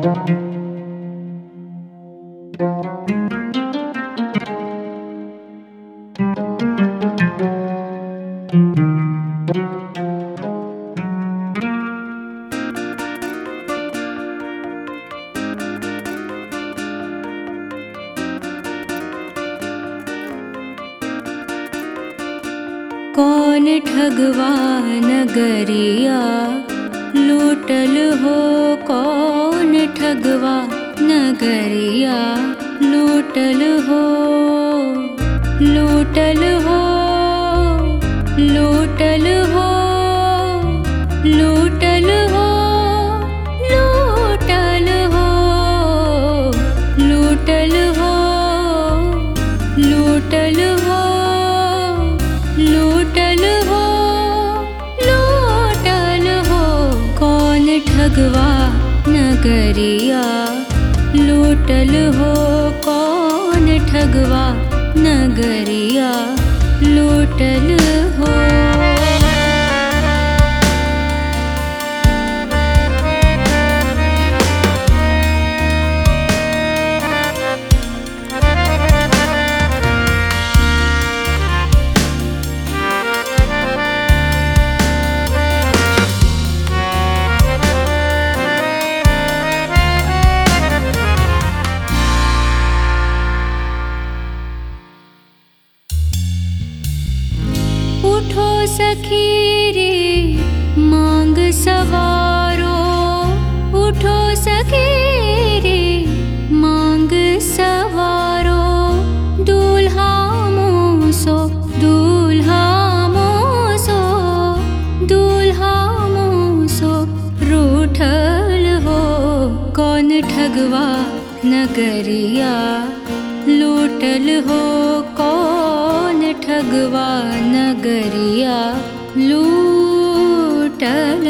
कौन ठगवा नगरिया लूटल हो। कौन ठगवा नगरिया लूटल हो। लूटल हो लूटल हो लूटल हो लूटल हो लूटल हो लूटल हो लूटल हो लूटल हो। कौन ठगवा नगरिया लूटल हो। कौन ठगवा नगरिया लूटल हो। उठो सखी रे मांग सवारो। उठो सखी रे मांग सवारो। दूल्हा मोसो दूल्हा मोसो दूल्हा मोसो रूठल हो। कौन ठगवा नगरिया लूटल हो। कौन ठगवा नगरिया लूटल